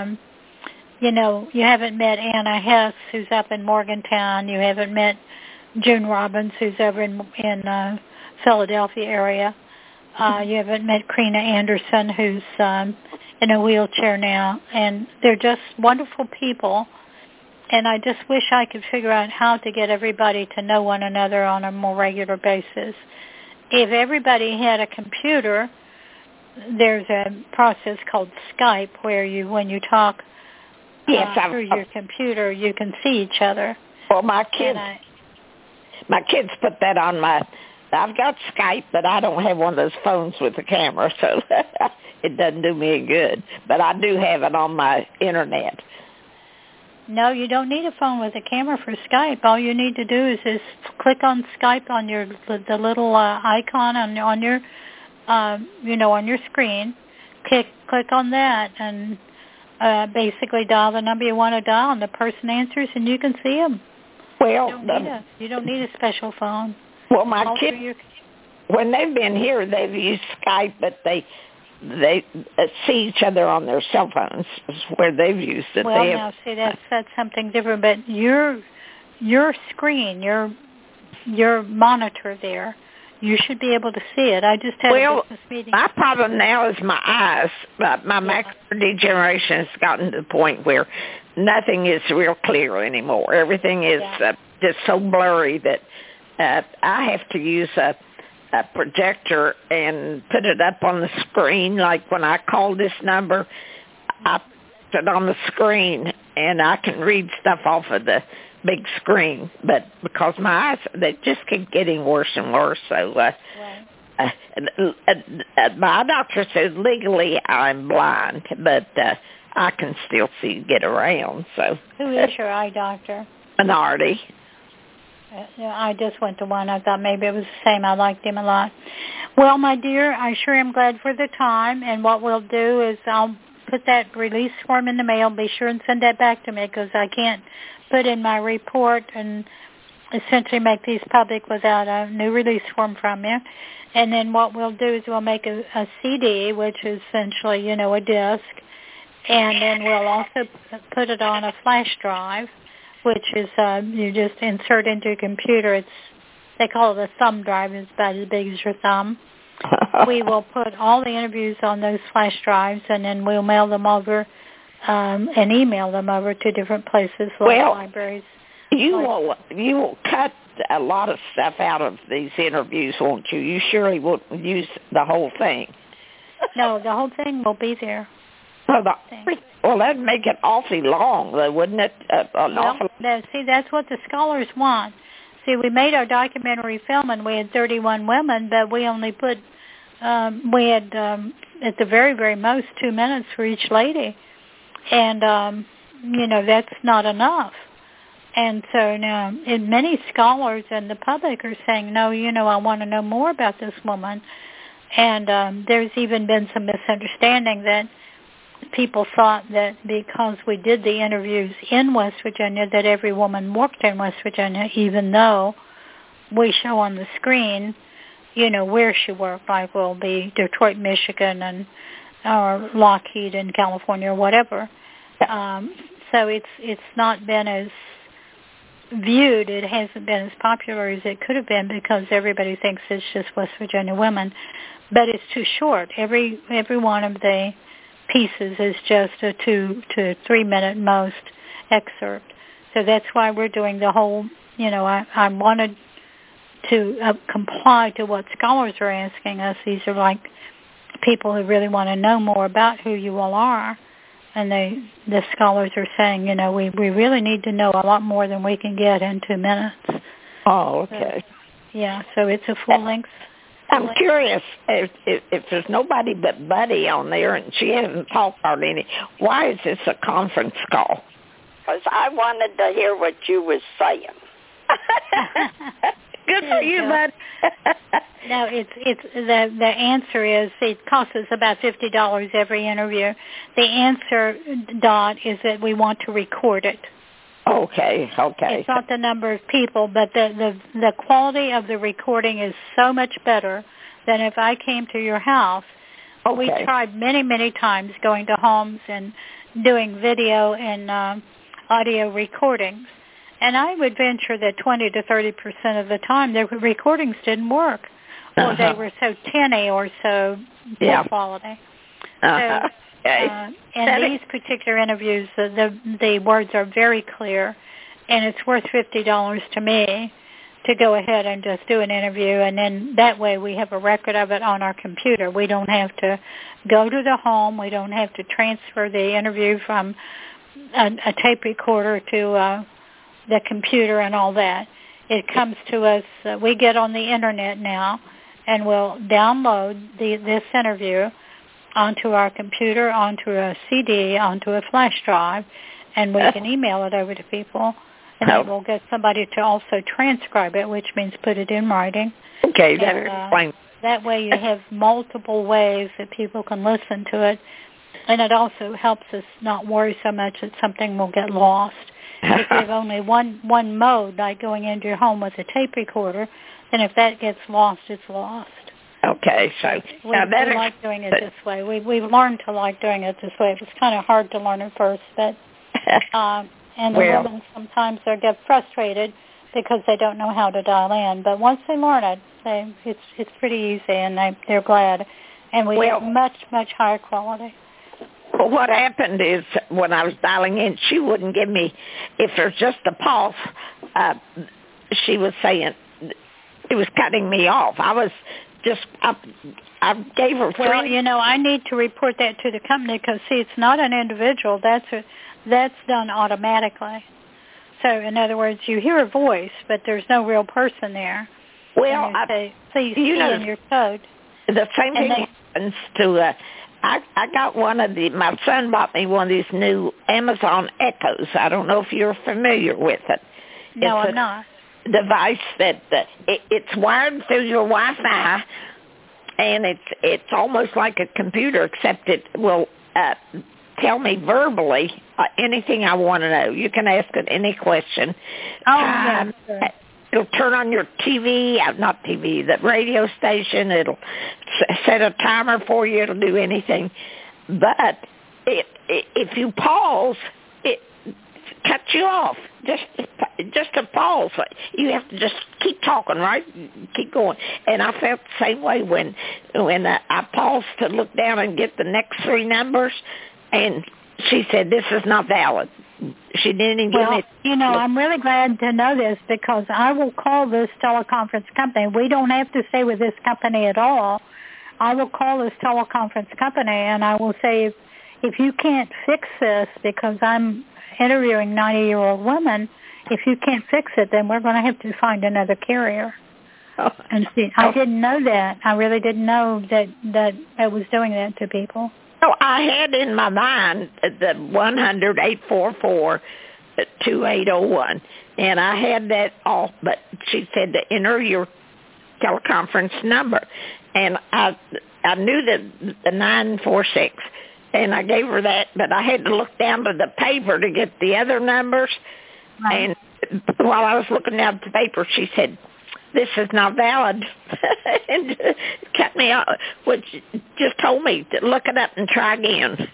you haven't met Anna Hess, who's up in Morgantown. You haven't met June Robbins, who's over in Philadelphia area. You haven't met Karina Anderson, who's in a wheelchair now. And they're just wonderful people. And I just wish I could figure out how to get everybody to know one another on a more regular basis. If everybody had a computer, there's a process called Skype where when you talk through your computer, you can see each other. Well, my kids put that on I've got Skype, but I don't have one of those phones with a camera, so it doesn't do me any good. But I do have it on my internet. No, you don't need a phone with a camera for Skype. All you need to do is just click on Skype on the little icon on your on your screen. Click on that and basically dial the number you want to dial, and the person answers, and you can see them. Well, you don't need a special phone. Well, my kids, when they've been here, they've used Skype, but they see each other on their cell phones. Is where they've used it. Well, now see, that's something different. But your screen, your monitor there, you should be able to see it. I just had a business meeting. My problem now is my eyes. My macular degeneration has gotten to the point where nothing is real clear anymore. Everything is just so blurry that I have to use a projector and put it up on the screen. Like when I call this number, I put it on the screen, and I can read stuff off of the big screen. But because my eyes, they just keep getting worse and worse. So my doctor says legally I'm blind, but I can still get around. So who is your eye doctor? Minardi. I just went to one. I thought maybe it was the same. I liked him a lot. Well, my dear, I sure am glad for the time. And what we'll do is I'll put that release form in the mail. Be sure and send that back to me, because I can't put in my report and essentially make these public without a new release form from you. And then what we'll do is we'll make a CD, which is essentially, a disc. And then we'll also put it on a flash drive, which is you just insert into your computer. They call it a thumb drive. It's about as big as your thumb. We will put all the interviews on those flash drives, and then we'll mail them over and email them over to different places like libraries. You will cut a lot of stuff out of these interviews, won't you? You surely won't use the whole thing. No, the whole thing will be there. Well, that'd make it awfully long, though, wouldn't it? See, that's what the scholars want. See, we made our documentary film, and we had 31 women, but we only put, we had at the very, very most 2 minutes for each lady. And, that's not enough. And so now many scholars and the public are saying, no, I want to know more about this woman. And there's even been some misunderstanding that people thought that because we did the interviews in West Virginia that every woman worked in West Virginia, even though we show on the screen, where she worked, like will be Detroit, Michigan, or Lockheed in California or whatever. So it's not been as viewed. It hasn't been as popular as it could have been because everybody thinks it's just West Virginia women. But it's too short. Every one of the pieces is just a 2 to 3 minute most excerpt. So that's why we're doing the whole, I wanted to comply to what scholars are asking us. These are like people who really want to know more about who you all are. And the scholars are saying, we really need to know a lot more than we can get in 2 minutes. Oh, okay. So it's a full-length. I'm curious if there's nobody but Buddy on there and she hasn't talked hardly any. Why is this a conference call? Because I wanted to hear what you was saying. Good for you, Bud. No, it's the answer is it costs us about $50 every interview. The answer, Dot, is that we want to record it. Okay. It's not the number of people, but the quality of the recording is so much better than if I came to your house. Okay. We tried many, many times going to homes and doing video and audio recordings. And I would venture that 20 to 30% of the time the recordings didn't work, or they were so tinny or so poor quality. So, in these particular interviews, the words are very clear, and it's worth $50 to me to go ahead and just do an interview, and then that way we have a record of it on our computer. We don't have to go to the home. We don't have to transfer the interview from a tape recorder to the computer and all that. It comes to us. We get on the Internet now, and we'll download this interview onto our computer, onto a CD, onto a flash drive, and we can email it over to people. And then we'll get somebody to also transcribe it, which means put it in writing. Okay, that explains. That way you have multiple ways that people can listen to it, and it also helps us not worry so much that something will get lost. If you have only one mode, like going into your home with a tape recorder, then if that gets lost, it's lost. Okay, so we like doing it this way. We've learned to like doing it this way. It was kind of hard to learn at first, but and the women sometimes they get frustrated because they don't know how to dial in. But once they learn it, it's pretty easy, and they're glad. And we have much higher quality. Well, what happened is when I was dialing in, she wouldn't give me, if there's just a pulse, she was saying it was cutting me off. I gave her free. Well, I need to report that to the company because, see, it's not an individual. That's done automatically. So, in other words, you hear a voice, but there's no real person there. Well, please key in your code. The same thing happens to... I got my son bought me one of these new Amazon Echoes. I don't know if you're familiar with it. No, I'm not. Device that it's wired through your Wi-Fi, and it's almost like a computer, except it will tell me verbally anything I want to know. You can ask it any question. Oh, yes. It'll turn on your TV, not TV, the radio station. It'll set a timer for you. It'll do anything. But if you pause, it cuts you off. Just a pause. You have to just keep talking, right? Keep going. And I felt the same way when I paused to look down and get the next three numbers, and she said, "This is not valid." She didn't even give me... I'm really glad to know this because I will call this teleconference company. We don't have to stay with this company at all. I will call this teleconference company and I will say, if you can't fix this, because I'm interviewing 90-year-old women, if you can't fix it, then we're going to have to find another carrier. And see, I didn't know that. I really didn't know that I was doing that to people. So I had in my mind the 1-844-2801, and I had that off, but she said to enter your teleconference number, and I knew the 946, and I gave her that, but I had to look down to the paper to get the other numbers, and while I was looking down at the paper, she said, "This is not valid," and cut me off, which just told me to look it up and try again.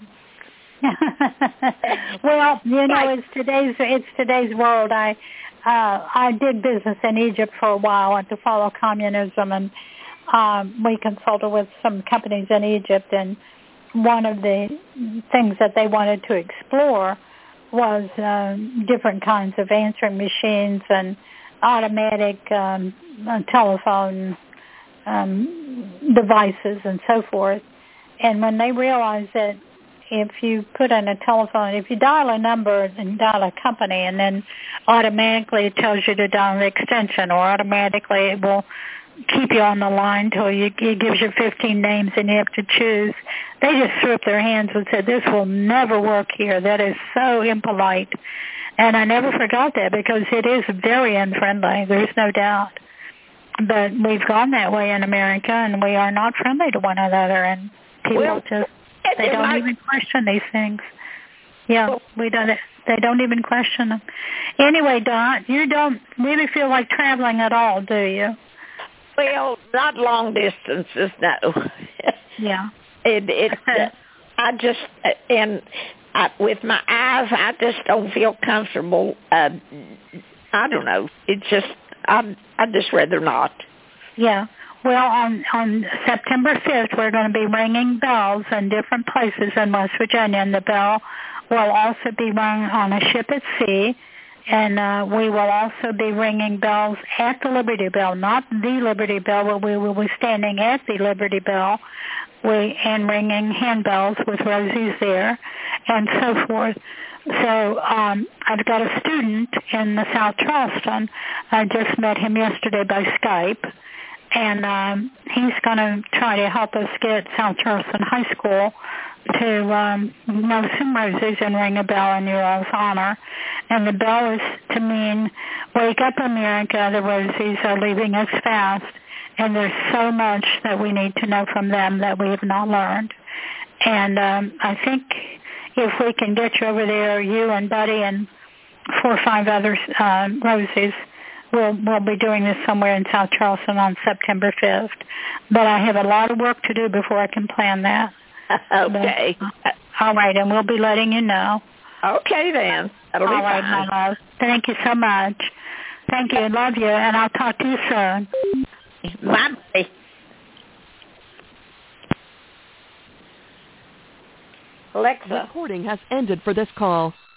Well, it's today's world. I did business in Egypt for a while and to follow communism, and we consulted with some companies in Egypt, and one of the things that they wanted to explore was different kinds of answering machines and automatic telephone devices and so forth. And when they realized that if you put in a telephone, if you dial a number and dial a company, and then automatically it tells you to dial an extension, or automatically it will keep you on the line till it gives you 15 names and you have to choose. They just threw up their hands and said, this will never work here. That is so impolite. And I never forgot that, because it is very unfriendly. There's no doubt. But we've gone that way in America, and we are not friendly to one another, and people they don't even question these things. Yeah, we don't. They don't even question them. Anyway, Dot, you don't really feel like traveling at all, do you? Well, not long distances, no. Yeah. I just, with my eyes, I just don't feel comfortable. I don't know. It's just, I'd just rather not. Yeah. Well, on September 5th, we're going to be ringing bells in different places in West Virginia, and the bell will also be rung on a ship at sea, and we will also be ringing bells at the Liberty Bell, not the Liberty Bell, but we will be standing at the Liberty Bell and ringing handbells with Rosie's there, and so forth. So I've got a student in the South Charleston. I just met him yesterday by Skype, and he's going to try to help us get South Charleston High School to know some roses and ring a bell in your all's honor. And the bell is to mean, wake up America, the roses are leaving us fast, and there's so much that we need to know from them that we have not learned. And I think if we can get you over there, you and Buddy and 4 or 5 other roses, we'll be doing this somewhere in South Charleston on September 5th. But I have a lot of work to do before I can plan that. Okay. But, all right, and we'll be letting you know. Okay, then. That'll be fine. All right, my love. Thank you so much. Thank you. Love you, and I'll talk to you soon. Bye. Alexa. Recording has ended for this call.